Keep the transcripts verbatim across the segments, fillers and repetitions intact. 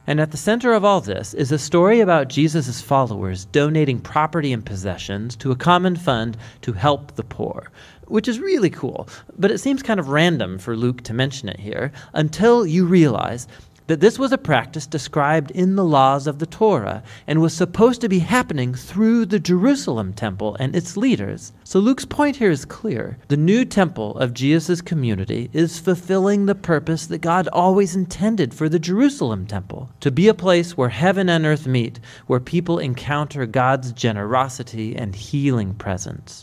And at the center of all this is a story about Jesus' followers donating property and possessions to a common fund to help the poor, which is really cool. But it seems kind of random for Luke to mention it here until you realize that this was a practice described in the laws of the Torah and was supposed to be happening through the Jerusalem temple and its leaders. So Luke's point here is clear. The new temple of Jesus' community is fulfilling the purpose that God always intended for the Jerusalem temple, to be a place where heaven and earth meet, where people encounter God's generosity and healing presence.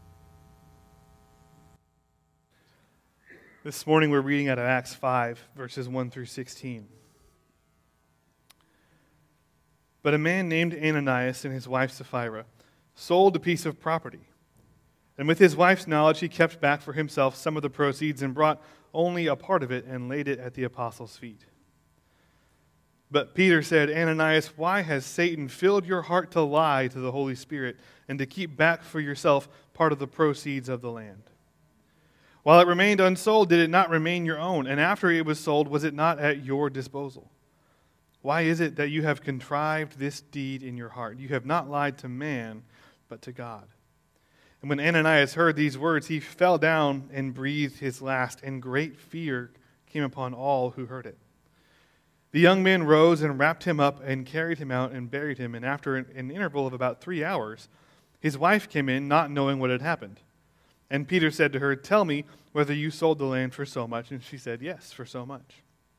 This morning we're reading out of Acts five, verses one through sixteen. But a man named Ananias and his wife Sapphira sold a piece of property. And with his wife's knowledge, he kept back for himself some of the proceeds and brought only a part of it and laid it at the apostles' feet. But Peter said, Ananias, why has Satan filled your heart to lie to the Holy Spirit and to keep back for yourself part of the proceeds of the land? While it remained unsold, did it not remain your own? And after it was sold, was it not at your disposal? Why is it that you have contrived this deed in your heart? You have not lied to man, but to God. And when Ananias heard these words, he fell down and breathed his last, and great fear came upon all who heard it. The young man rose and wrapped him up and carried him out and buried him. And after an interval of about three hours, his wife came in, not knowing what had happened. And Peter said to her, tell me whether you sold the land for so much. And she said, yes, for so much.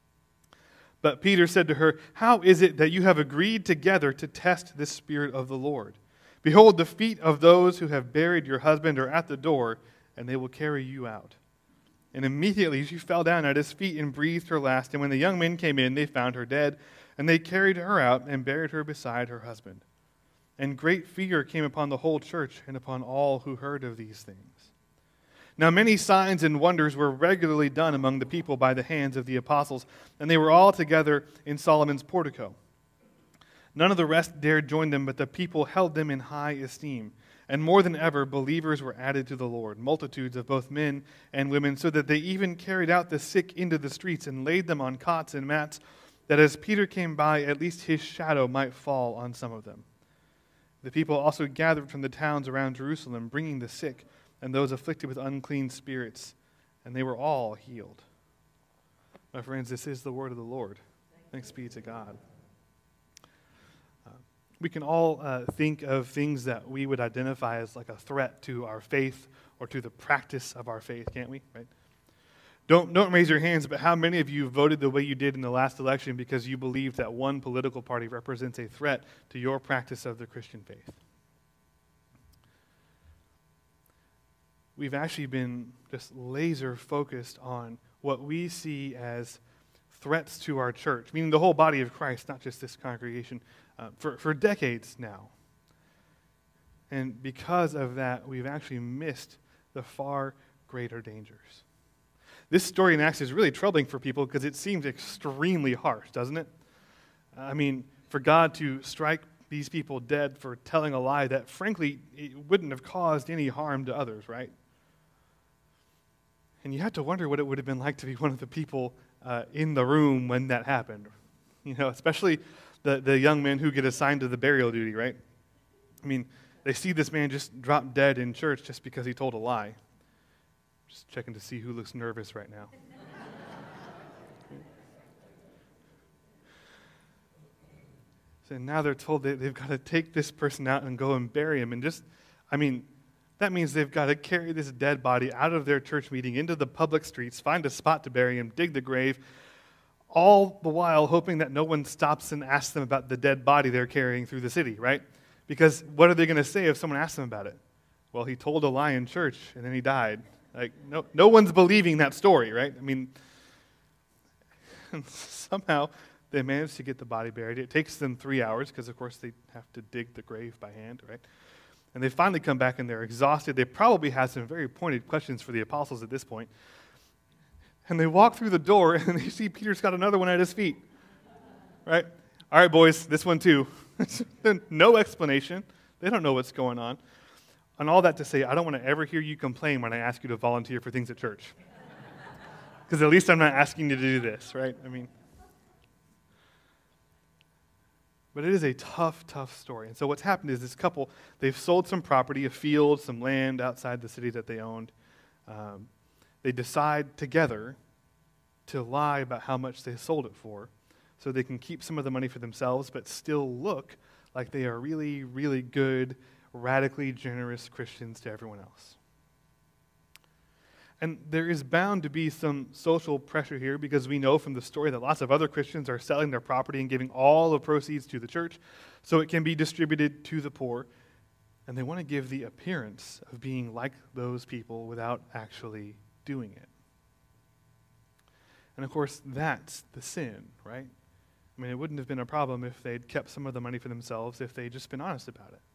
But Peter said to her, how is it that you have agreed together to test this Spirit of the Lord? Behold, the feet of those who have buried your husband are at the door, and they will carry you out. And immediately she fell down at his feet and breathed her last. And when the young men came in, they found her dead, and they carried her out and buried her beside her husband. And great fear came upon the whole church and upon all who heard of these things. Now many signs and wonders were regularly done among the people by the hands of the apostles, and they were all together in Solomon's portico. None of the rest dared join them, but the people held them in high esteem. And more than ever, believers were added to the Lord, multitudes of both men and women, so that they even carried out the sick into the streets and laid them on cots and mats, that as Peter came by, at least his shadow might fall on some of them. The people also gathered from the towns around Jerusalem, bringing the sick and those afflicted with unclean spirits, and they were all healed. My friends, this is the word of the Lord. Thanks be to God. Uh, we can all uh, think of things that we would identify as like a threat to our faith or to the practice of our faith, can't we? Right? Don't, don't raise your hands, but how many of you voted the way you did in the last election because you believe that one political party represents a threat to your practice of the Christian faith? We've actually been just laser focused on what we see as threats to our church, meaning the whole body of Christ, not just this congregation, uh, for, for decades now. And because of that, we've actually missed the far greater dangers. This story in Acts is really troubling for people because it seems extremely harsh, doesn't it? I mean, for God to strike these people dead for telling a lie that, frankly, it wouldn't have caused any harm to others, right? And you have to wonder what it would have been like to be one of the people uh, in the room when that happened. You know, especially the, the young men who get assigned to the burial duty, right? I mean, they see this man just drop dead in church just because he told a lie. Just checking to see who looks nervous right now. So now they're told that they've got to take this person out and go and bury him. And just, I mean, that means they've got to carry this dead body out of their church meeting into the public streets, find a spot to bury him, dig the grave, all the while hoping that no one stops and asks them about the dead body they're carrying through the city, right? Because what are they going to say if someone asks them about it? Well, he told a lie in church and then he died. Like, no, no one's believing that story, right? I mean, somehow they managed to get the body buried. It takes them three hours because, of course, they have to dig the grave by hand, right? And they finally come back and they're exhausted. They probably have some very pointed questions for the apostles at this point. And they walk through the door and they see Peter's got another one at his feet, right? All right, boys, this one too. No explanation. They don't know what's going on. And all that to say, I don't want to ever hear you complain when I ask you to volunteer for things at church. Because at least I'm not asking you to do this, right? I mean, But it is a tough, tough story. And so what's happened is this couple, they've sold some property, a field, some land outside the city that they owned. Um, they decide together to lie about how much they sold it for so they can keep some of the money for themselves but still look like they are really, really good, radically generous Christians to everyone else. And there is bound to be some social pressure here because we know from the story that lots of other Christians are selling their property and giving all the proceeds to the church so it can be distributed to the poor. And they want to give the appearance of being like those people without actually doing it. And of course, that's the sin, right? I mean, it wouldn't have been a problem if they'd kept some of the money for themselves, if they'd just been honest about it.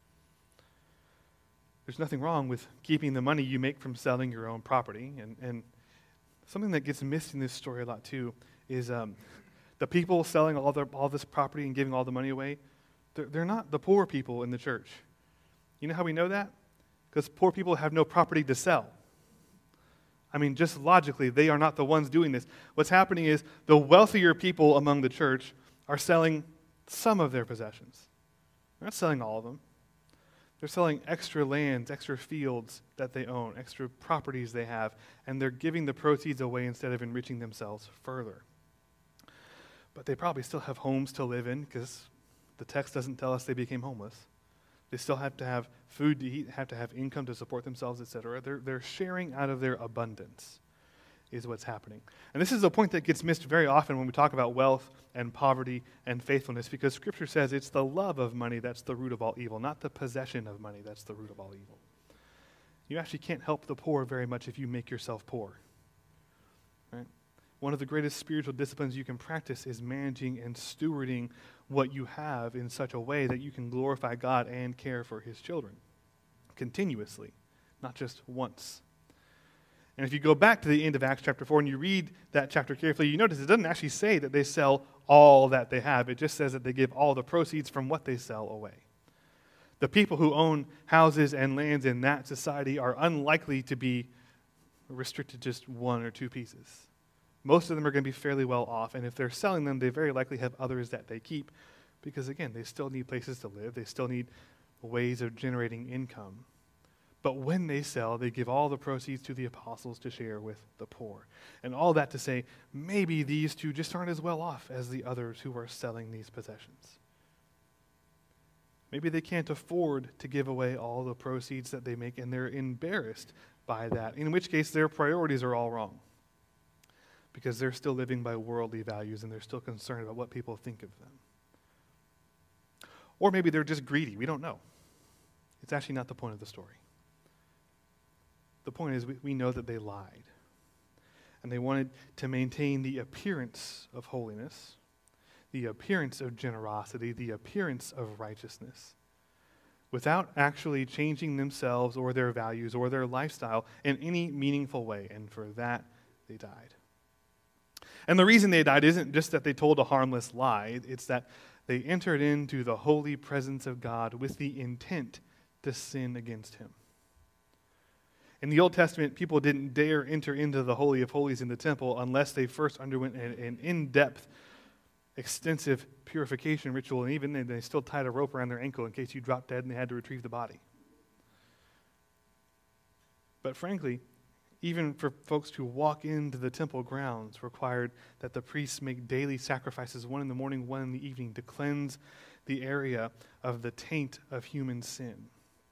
There's nothing wrong with keeping the money you make from selling your own property. And, and something that gets missed in this story a lot too is um, the people selling all, their, all this property and giving all the money away, they're, they're not the poor people in the church. You know how we know that? Because poor people have no property to sell. I mean, just logically, they are not the ones doing this. What's happening is the wealthier people among the church are selling some of their possessions. They're not selling all of them. They're selling extra lands, extra fields that they own, extra properties they have, and they're giving the proceeds away instead of enriching themselves further. But they probably still have homes to live in because the text doesn't tell us they became homeless. They still have to have food to eat, have to have income to support themselves, et cetera. They're, they're sharing out of their abundance is what's happening. And this is a point that gets missed very often when we talk about wealth and poverty and faithfulness, because Scripture says it's the love of money that's the root of all evil, not the possession of money that's the root of all evil. You actually can't help the poor very much if you make yourself poor. Right? One of the greatest spiritual disciplines you can practice is managing and stewarding what you have in such a way that you can glorify God and care for His children continuously, not just once. And if you go back to the end of Acts chapter four and you read that chapter carefully, you notice it doesn't actually say that they sell all that they have. It just says that they give all the proceeds from what they sell away. The people who own houses and lands in that society are unlikely to be restricted to just one or two pieces. Most of them are going to be fairly well off, and if they're selling them, they very likely have others that they keep because, again, they still need places to live. They still need ways of generating income. But when they sell, they give all the proceeds to the apostles to share with the poor. And all that to say, maybe these two just aren't as well off as the others who are selling these possessions. Maybe they can't afford to give away all the proceeds that they make, and they're embarrassed by that, in which case their priorities are all wrong because they're still living by worldly values and they're still concerned about what people think of them. Or maybe they're just greedy. We don't know. It's actually not the point of the story. The point is we, we know that they lied. And they wanted to maintain the appearance of holiness, the appearance of generosity, the appearance of righteousness, without actually changing themselves or their values or their lifestyle in any meaningful way. And for that, they died. And the reason they died isn't just that they told a harmless lie. It's that they entered into the holy presence of God with the intent to sin against Him. In the Old Testament, people didn't dare enter into the Holy of Holies in the temple unless they first underwent an, an in-depth, extensive purification ritual, and even then they still tied a rope around their ankle in case you dropped dead and they had to retrieve the body. But frankly, even for folks to walk into the temple grounds required that the priests make daily sacrifices, one in the morning, one in the evening, to cleanse the area of the taint of human sin.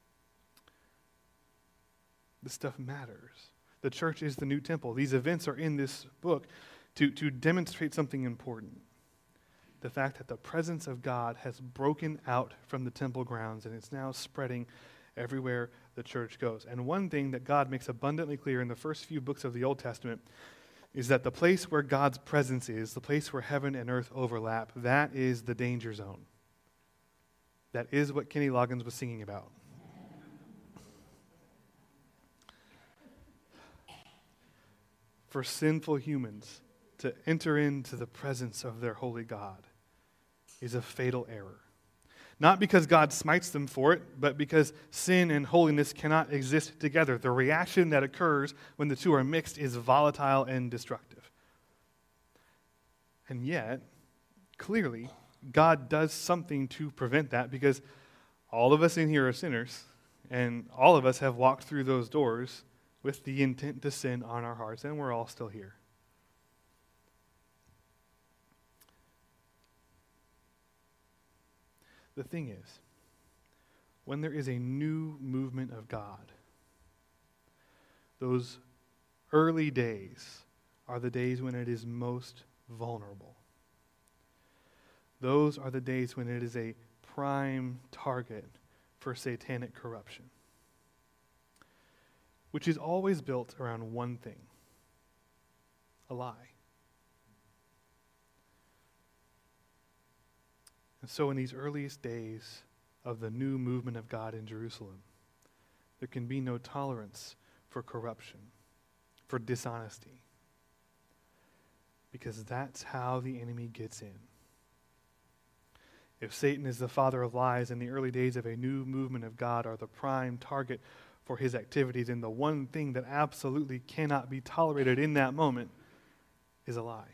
This stuff matters. The church is the new temple. These events are in this book to, to demonstrate something important. The fact that the presence of God has broken out from the temple grounds and it's now spreading everywhere the church goes. And one thing that God makes abundantly clear in the first few books of the Old Testament is that the place where God's presence is, the place where heaven and earth overlap, that is the danger zone. That is what Kenny Loggins was singing about. For sinful humans to enter into the presence of their holy God is a fatal error. Not because God smites them for it, but because sin and holiness cannot exist together. The reaction that occurs when the two are mixed is volatile and destructive. And yet, clearly, God does something to prevent that, because all of us in here are sinners, and all of us have walked through those doors with the intent to sin on our hearts, and we're all still here. The thing is, when there is a new movement of God, those early days are the days when it is most vulnerable. Those are the days when it is a prime target for satanic corruption, which is always built around one thing: a lie. And so in these earliest days of the new movement of God in Jerusalem, there can be no tolerance for corruption, for dishonesty, because that's how the enemy gets in. If Satan is the father of lies, and the early days of a new movement of God are the prime target for his activities, and the one thing that absolutely cannot be tolerated in that moment is a lie.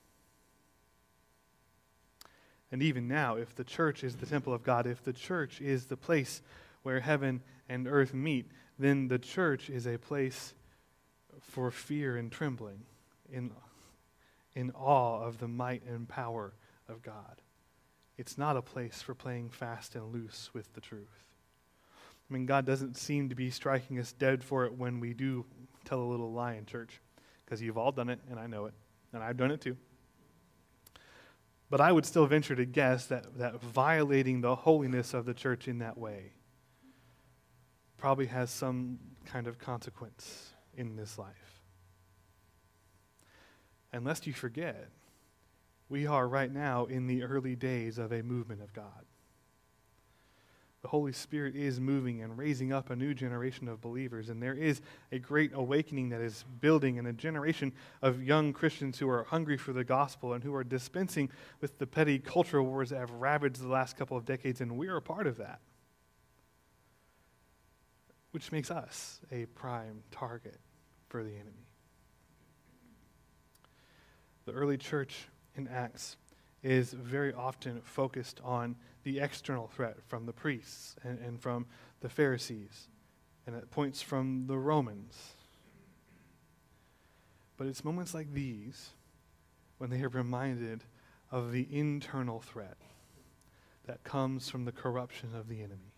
And even now, if the church is the temple of God, if the church is the place where heaven and earth meet, then the church is a place for fear and trembling, in, in awe of the might and power of God. It's not a place for playing fast and loose with the truth. I mean, God doesn't seem to be striking us dead for it when we do tell a little lie in church, because you've all done it, and I know it, and I've done it too. But I would still venture to guess that, that violating the holiness of the church in that way probably has some kind of consequence in this life. And lest you forget, we are right now in the early days of a movement of God. The Holy Spirit is moving and raising up a new generation of believers, and there is a great awakening that is building in a generation of young Christians who are hungry for the gospel and who are dispensing with the petty cultural wars that have ravaged the last couple of decades, and we're a part of that, which makes us a prime target for the enemy. The early church in Acts is very often focused on the external threat from the priests and, and from the Pharisees, and it points from the Romans. But it's moments like these when they are reminded of the internal threat that comes from the corruption of the enemy.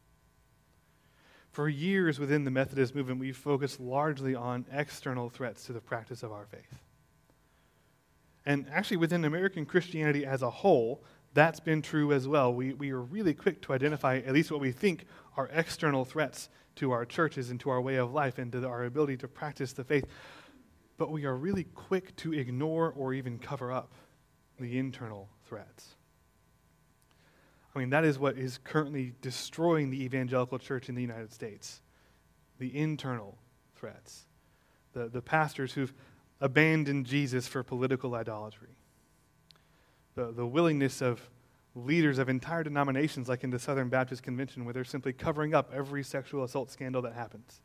For years within the Methodist movement, we've focused largely on external threats to the practice of our faith. And actually within American Christianity as a whole, that's been true as well. We, we are really quick to identify at least what we think are external threats to our churches and to our way of life and to our ability to practice the faith. But we are really quick to ignore or even cover up the internal threats. I mean, that is what is currently destroying the evangelical church in the United States. The internal threats. The, the pastors who've abandoned Jesus for political idolatry. The, the willingness of leaders of entire denominations, like in the Southern Baptist Convention, where they're simply covering up every sexual assault scandal that happens.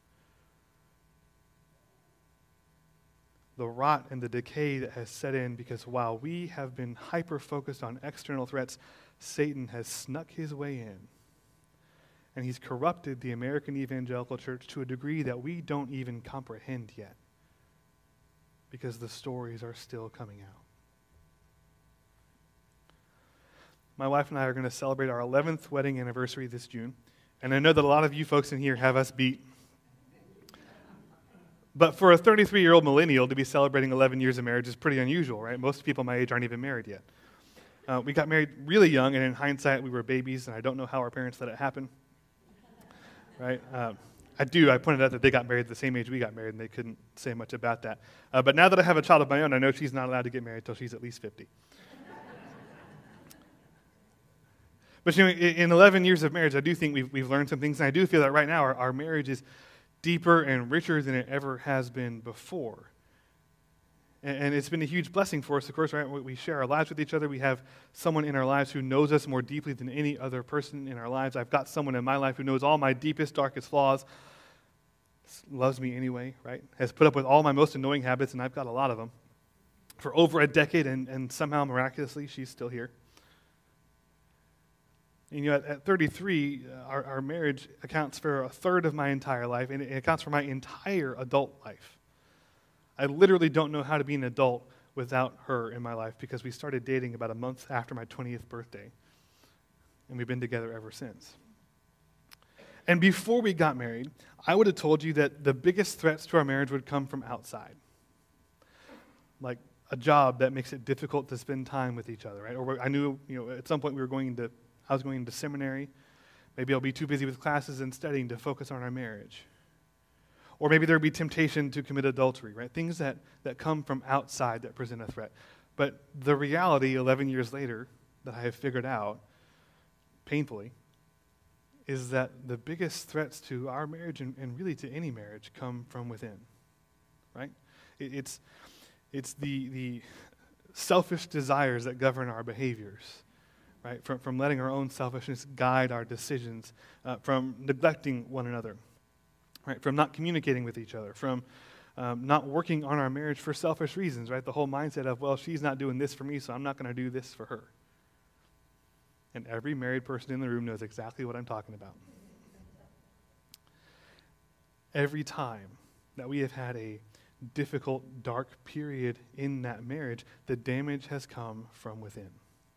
The rot and the decay that has set in because while we have been hyper-focused on external threats, Satan has snuck his way in. And he's corrupted the American evangelical church to a degree that we don't even comprehend yet, because the stories are still coming out. My wife and I are going to celebrate our eleventh wedding anniversary this June, and I know that a lot of you folks in here have us beat. But for a thirty-three-year-old millennial to be celebrating eleven years of marriage is pretty unusual, right? Most people my age aren't even married yet. Uh, we got married really young, and in hindsight, we were babies, and I don't know how our parents let it happen, right? Uh, I do. I pointed out that they got married at the same age we got married, and they couldn't say much about that. Uh, but now that I have a child of my own, I know she's not allowed to get married until she's at least fifty. But you know, in eleven years of marriage, I do think we've, we've learned some things, and I do feel that right now our, our marriage is deeper and richer than it ever has been before. And, and it's been a huge blessing for us, of course, right? We share our lives with each other. We have someone in our lives who knows us more deeply than any other person in our lives. I've got someone in my life who knows all my deepest, darkest flaws, loves me anyway, right? Has put up with all my most annoying habits, and I've got a lot of them, for over a decade, and, and somehow, miraculously, she's still here. And, you know, at, at thirty-three, uh, our, our marriage accounts for a third of my entire life, and it, it accounts for my entire adult life. I literally don't know how to be an adult without her in my life, because we started dating about a month after my twentieth birthday, and we've been together ever since. And before we got married, I would have told you that the biggest threats to our marriage would come from outside. Like a job that makes it difficult to spend time with each other, right? Or I knew, you know, at some point we were going into, I was going into seminary. Maybe I'll be too busy with classes and studying to focus on our marriage. Or maybe there would be temptation to commit adultery, right? Things that, that come from outside that present a threat. But the reality, eleven years later, that I have figured out, painfully, is that the biggest threats to our marriage, and, and really to any marriage, come from within, right? It, it's it's the the selfish desires that govern our behaviors, right? From, from letting our own selfishness guide our decisions, uh, from neglecting one another, right? From not communicating with each other, from um, not working on our marriage for selfish reasons, right? The whole mindset of, well, she's not doing this for me, so I'm not going to do this for her. And every married person in the room knows exactly what I'm talking about. Every time that we have had a difficult, dark period in that marriage, the damage has come from within.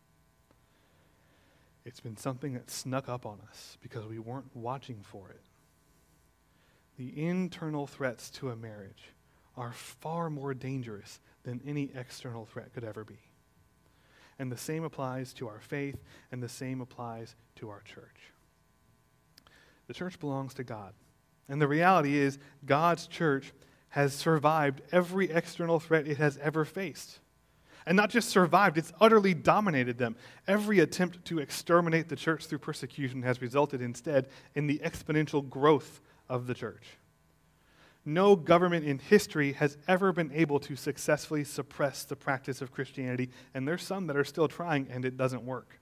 It's been something that snuck up on us because we weren't watching for it. The internal threats to a marriage are far more dangerous than any external threat could ever be. And the same applies to our faith, and the same applies to our church. The church belongs to God. And the reality is, God's church has survived every external threat it has ever faced. And not just survived, it's utterly dominated them. Every attempt to exterminate the church through persecution has resulted instead in the exponential growth of the church. No government in history has ever been able to successfully suppress the practice of Christianity, and there's some that are still trying, and it doesn't work.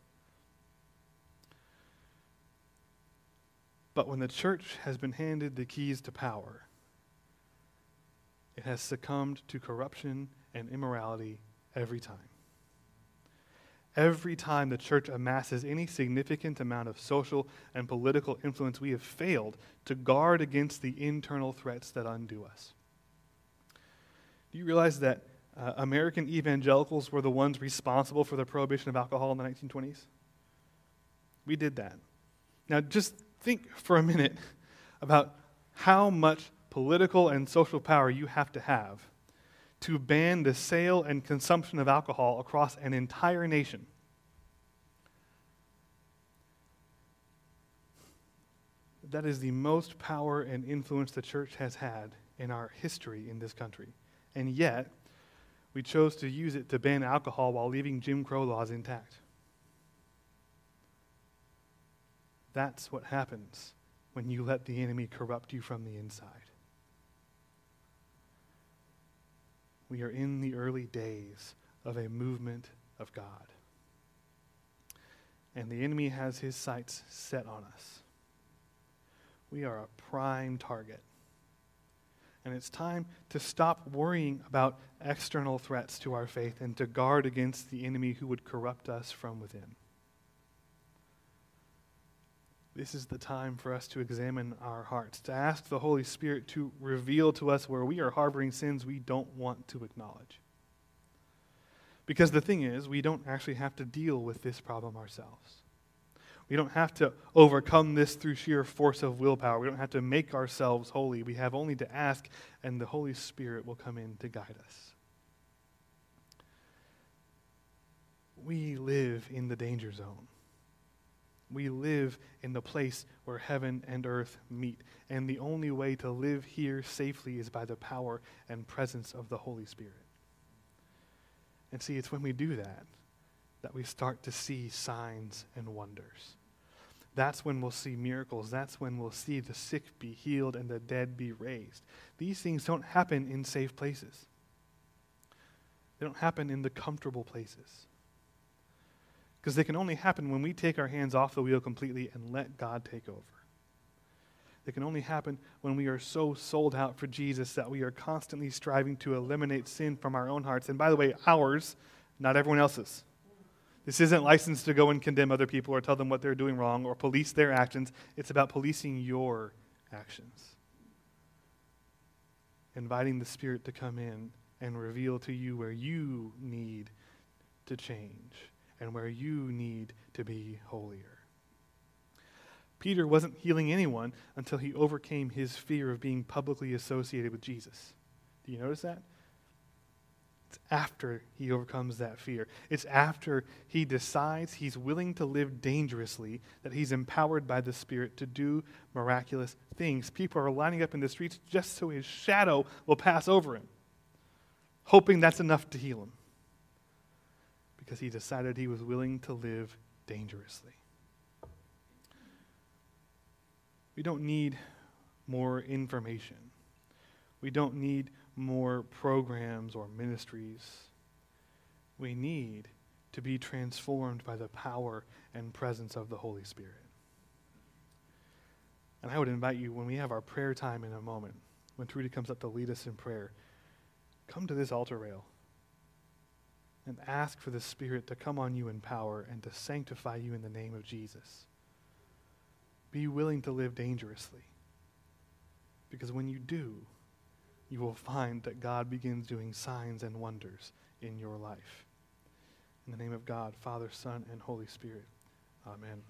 But when the church has been handed the keys to power, it has succumbed to corruption and immorality every time. Every time the church amasses any significant amount of social and political influence, we have failed to guard against the internal threats that undo us. Do you realize that uh, American evangelicals were the ones responsible for the prohibition of alcohol in the nineteen twenties? We did that. Now just think for a minute about how much political and social power you have to have to ban the sale and consumption of alcohol across an entire nation. That is the most power and influence the church has had in our history in this country. And yet, we chose to use it to ban alcohol while leaving Jim Crow laws intact. That's what happens when you let the enemy corrupt you from the inside. We are in the early days of a movement of God. And the enemy has his sights set on us. We are a prime target. And it's time to stop worrying about external threats to our faith and to guard against the enemy who would corrupt us from within. This is the time for us to examine our hearts, to ask the Holy Spirit to reveal to us where we are harboring sins we don't want to acknowledge. Because the thing is, we don't actually have to deal with this problem ourselves. We don't have to overcome this through sheer force of willpower. We don't have to make ourselves holy. We have only to ask, and the Holy Spirit will come in to guide us. We live in the danger zone. We live in the place where heaven and earth meet. And the only way to live here safely is by the power and presence of the Holy Spirit. And see, it's when we do that that we start to see signs and wonders. That's when we'll see miracles. That's when we'll see the sick be healed and the dead be raised. These things don't happen in safe places. They don't happen in the comfortable places. Because they can only happen when we take our hands off the wheel completely and let God take over. They can only happen when we are so sold out for Jesus that we are constantly striving to eliminate sin from our own hearts. And by the way, ours, not everyone else's. This isn't licensed to go and condemn other people or tell them what they're doing wrong or police their actions. It's about policing your actions. Inviting the Spirit to come in and reveal to you where you need to change and where you need to be holier. Peter wasn't healing anyone until he overcame his fear of being publicly associated with Jesus. Do you notice that? It's after he overcomes that fear. It's after he decides he's willing to live dangerously that he's empowered by the Spirit to do miraculous things. People are lining up in the streets just so his shadow will pass over him, hoping that's enough to heal him, because he decided he was willing to live dangerously. We don't need more information. We don't need more programs or ministries. We need to be transformed by the power and presence of the Holy Spirit. And I would invite you, when we have our prayer time in a moment, when Trudy comes up to lead us in prayer, come to this altar rail and ask for the Spirit to come on you in power and to sanctify you in the name of Jesus. Be willing to live dangerously, because when you do, you will find that God begins doing signs and wonders in your life. In the name of God, Father, Son, and Holy Spirit. Amen.